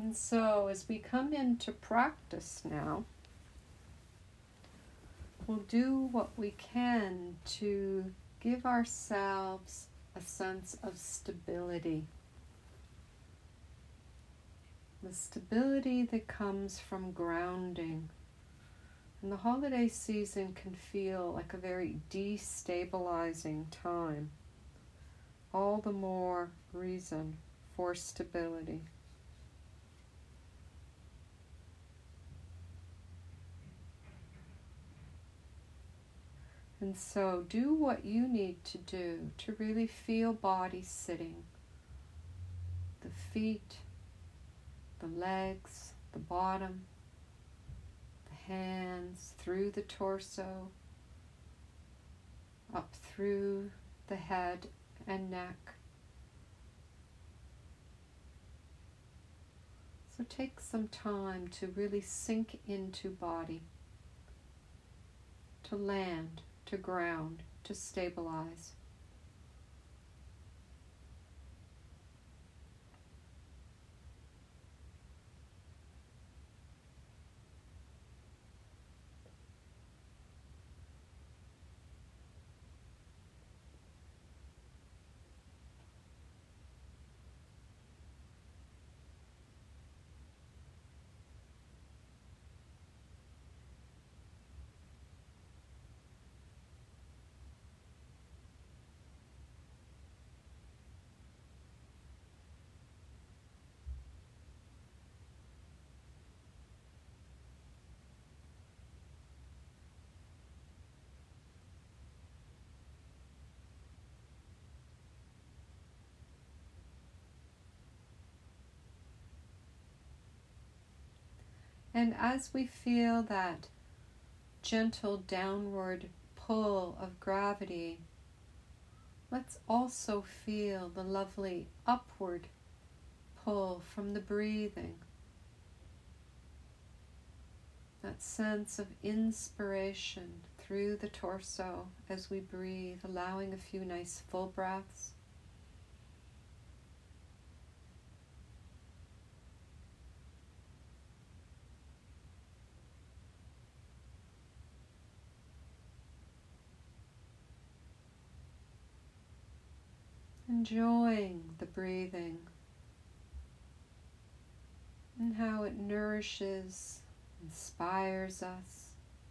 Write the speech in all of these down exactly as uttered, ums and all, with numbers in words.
And so as we come into practice now, we'll do what we can to give ourselves a sense of stability. The stability that comes from grounding. And the holiday season can feel like a very destabilizing time. All the more reason for stability. And so do what you need to do to really feel body sitting. The feet, the legs, the bottom, the hands, through the torso, up through the head and neck. So take some time to really sink into body, to land, to ground, to stabilize. And as we feel that gentle downward pull of gravity, let's also feel the lovely upward pull from the breathing. That sense of inspiration through the torso as we breathe, allowing a few nice full breaths. Enjoying the breathing and how it nourishes, inspires us,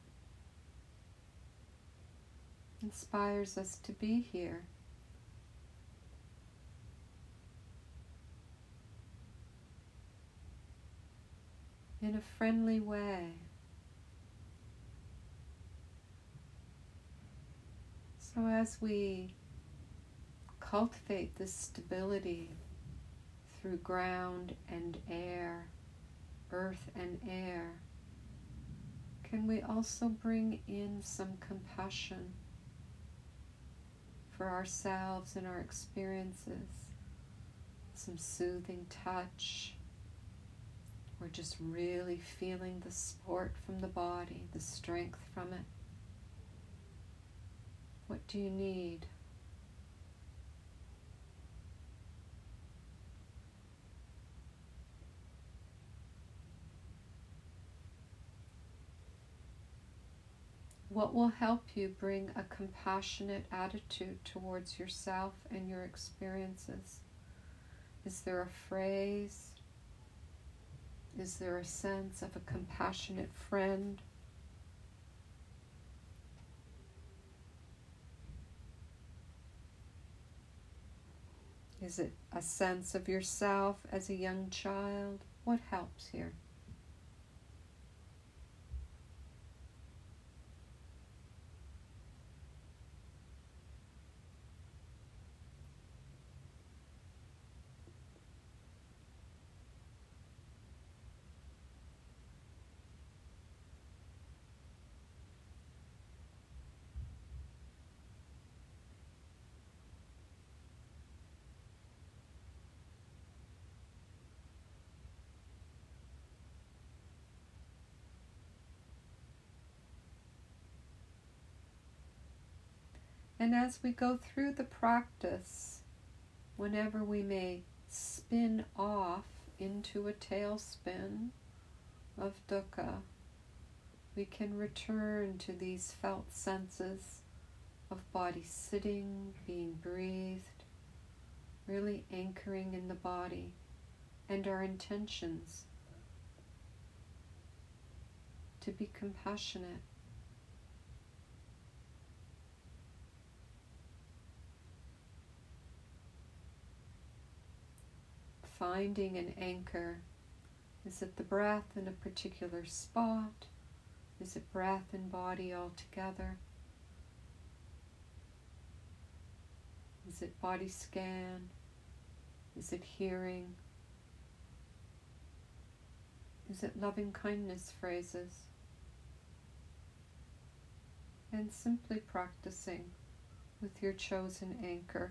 inspires us to be here. In a friendly way. So as we cultivate this stability through ground and air, earth and air, can we also bring in some compassion for ourselves and our experiences, some soothing touch, or just really feeling the support from the body, the strength from it. What do you need? What will help you bring a compassionate attitude towards yourself and your experiences? Is there a phrase? Is there a sense of a compassionate friend? Is it a sense of yourself as a young child? What helps here? And as we go through the practice, whenever we may spin off into a tailspin of dukkha, we can return to these felt senses of body sitting, being breathed, really anchoring in the body, and our intentions to be compassionate. Finding an anchor. Is it the breath in a particular spot? Is it breath and body all together? Is it body scan? Is it hearing? Is it loving kindness phrases? And simply practicing with your chosen anchor.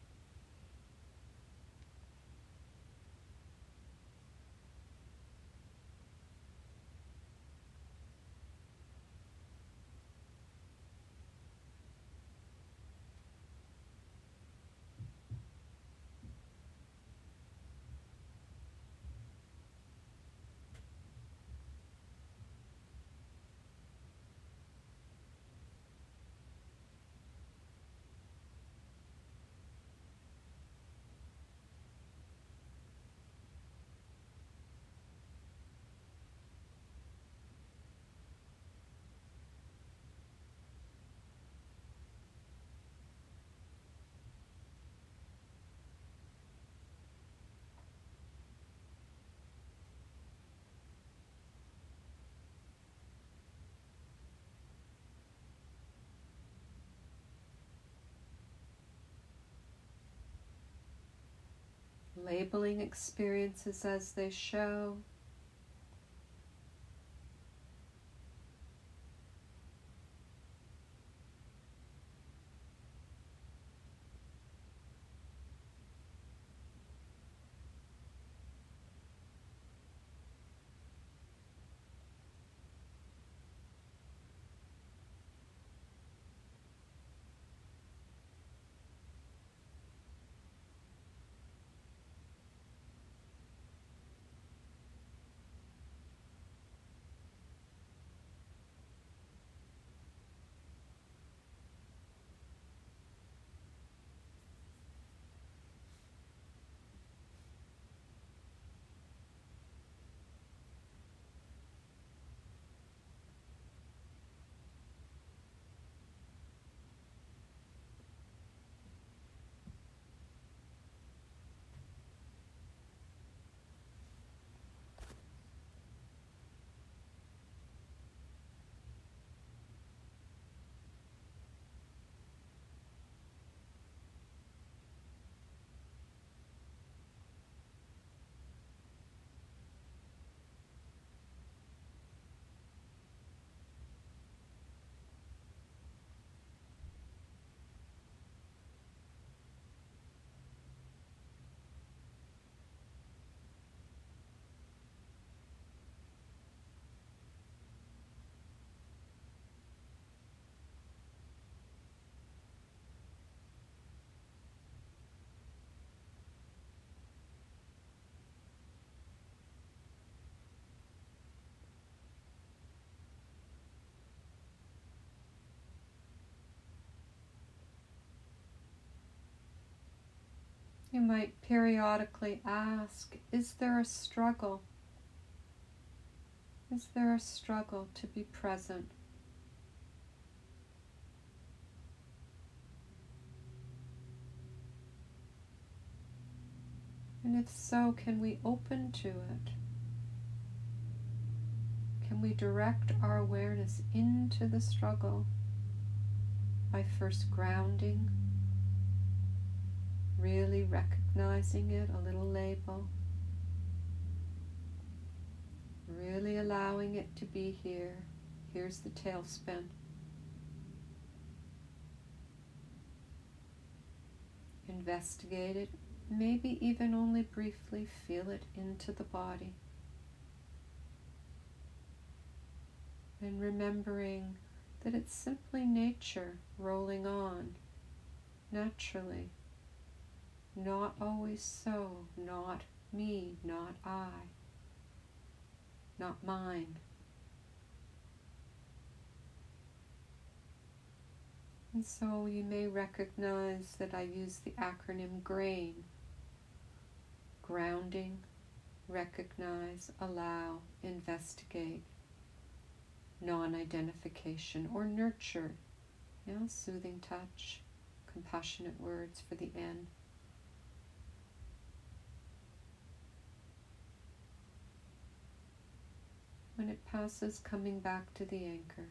Labeling experiences as they show. You might periodically ask, is there a struggle? Is there a struggle to be present? And if so, can we open to it? Can we direct our awareness into the struggle by first grounding, really recognizing it, a little label, really allowing it to be here. Here's the tailspin. Investigate it, maybe even only briefly feel it into the body. And remembering that it's simply nature rolling on, naturally. Not always so, not me, not I, not mine. And so you may recognize that I use the acronym GRAIN. Grounding, recognize, allow, investigate, non-identification, or nurture. Yeah, soothing touch, compassionate words for the N. When it passes, coming back to the anchor.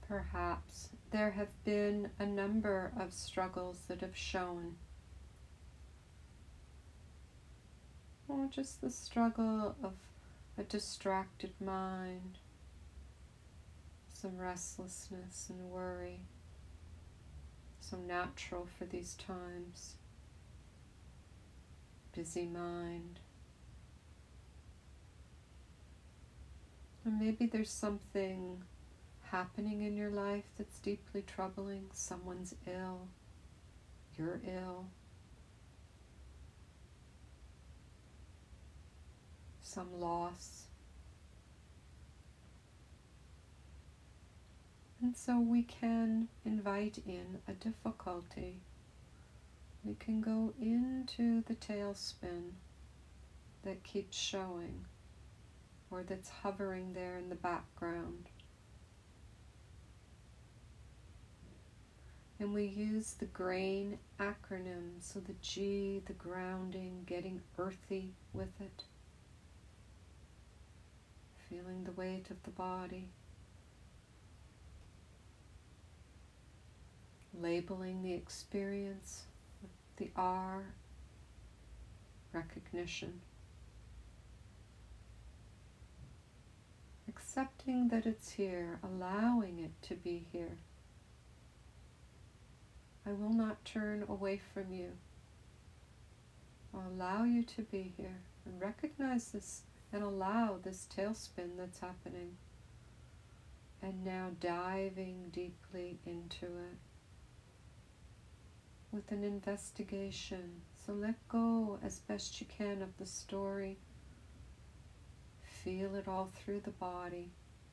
Perhaps there have been a number of struggles that have shown. Or just the struggle of a distracted mind, some restlessness and worry, so natural for these times. Busy mind. Or maybe there's something happening in your life that's deeply troubling. Someone's ill. You're ill. Some loss. And so we can invite in a difficulty. We can go into the tailspin that keeps showing, or that's hovering there in the background. And we use the GRAIN acronym, so the G, the grounding, getting earthy with it. Feeling the weight of the body. Labeling the experience with the R, recognition. Accepting that it's here, allowing it to be here. I will not turn away from you. I'll allow you to be here and recognize this and allow this tailspin that's happening. And now diving deeply into it with an investigation. So let go as best you can of the story. Feel it all through the body.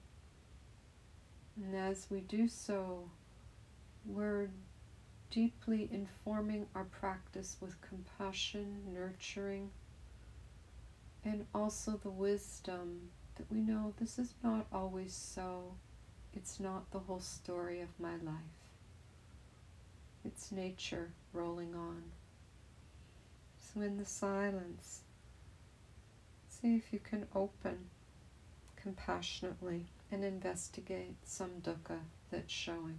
And as we do so, we're deeply informing our practice with compassion, nurturing, and also the wisdom that we know this is not always so. It's not the whole story of my life. It's nature rolling on. So in the silence, see if you can open compassionately and investigate some dukkha that's showing.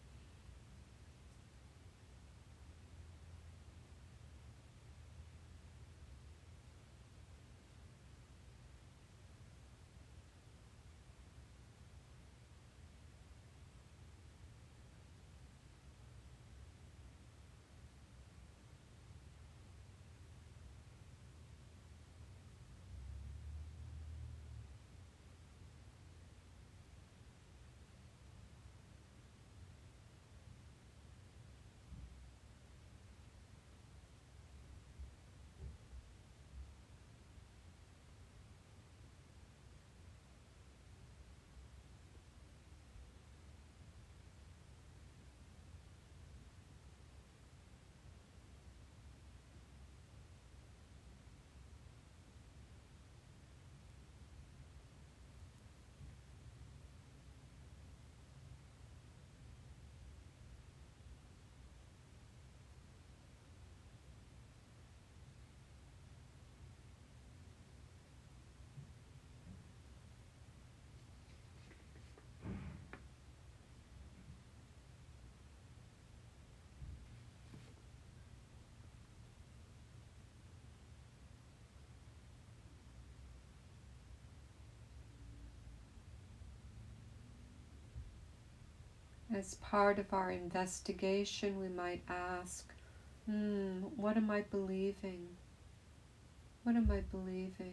As part of our investigation, we might ask, hmm, what am I believing? What am I believing?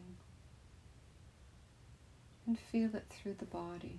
And feel it through the body.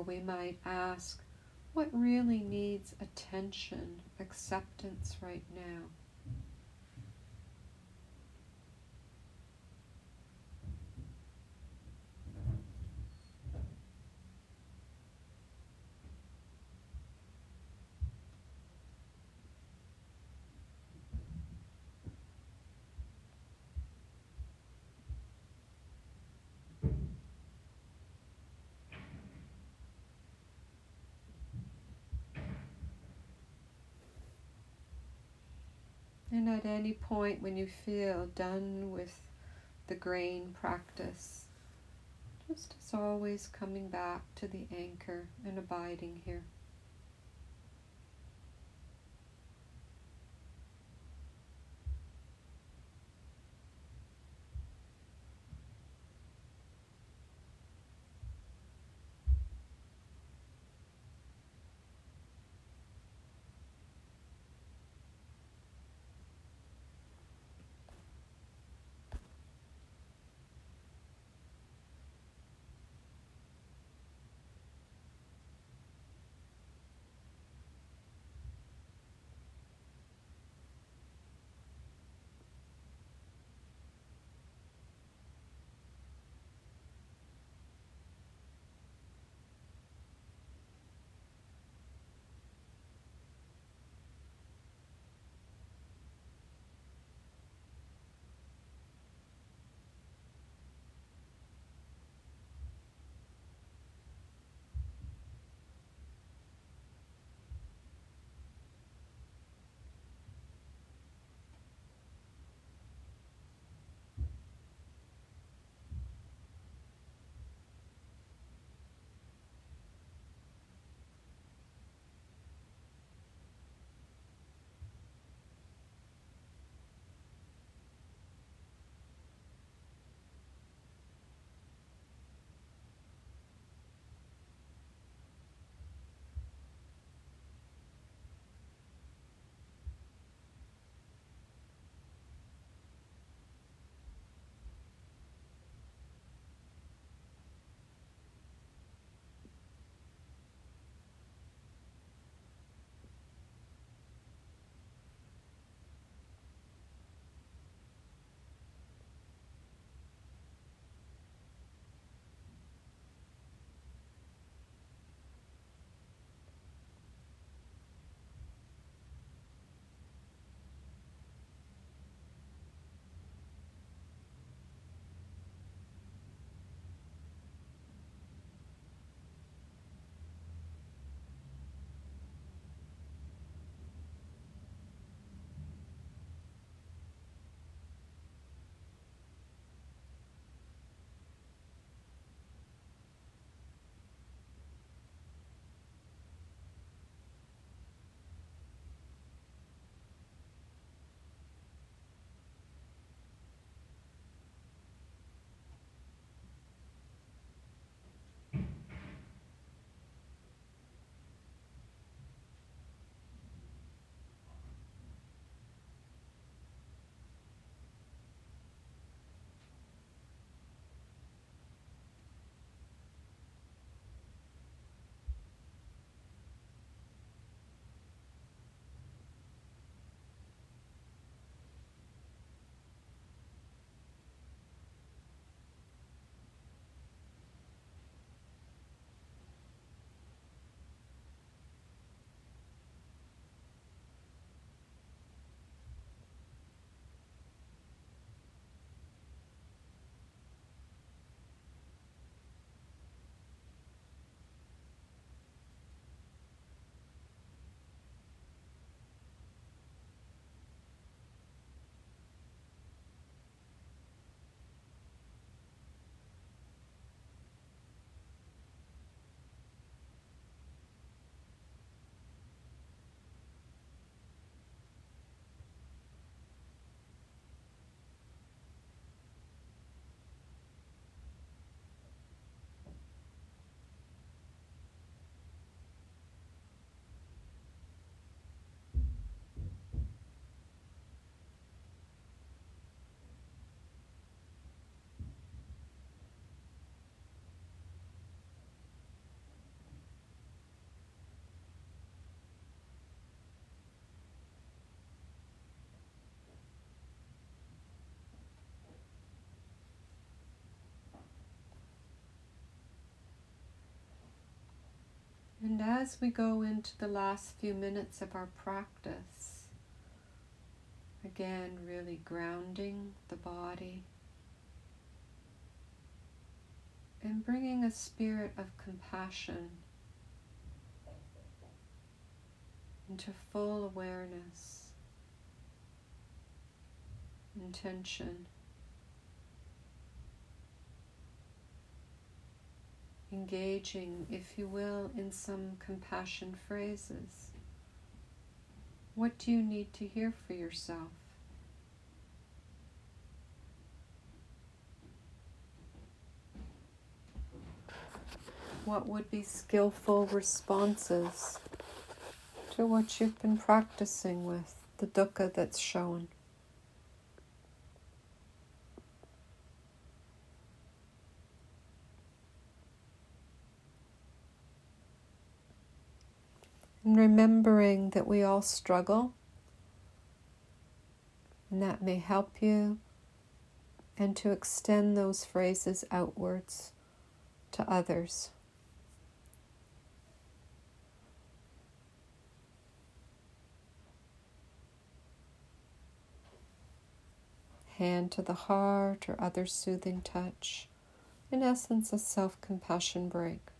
we might ask, what really needs attention, acceptance right now? And at any point when you feel done with the grain practice, just as always coming back to the anchor and abiding here. And as we go into the last few minutes of our practice, again, really grounding the body and bringing a spirit of compassion into full awareness, intention, engaging, if you will, in some compassion phrases. What do you need to hear for yourself? What would be skillful responses to what you've been practicing with, the dukkha that's shown? And remembering that we all struggle, and that may help you, and to extend those phrases outwards to others. Hand to the heart or other soothing touch. In essence, a self-compassion break.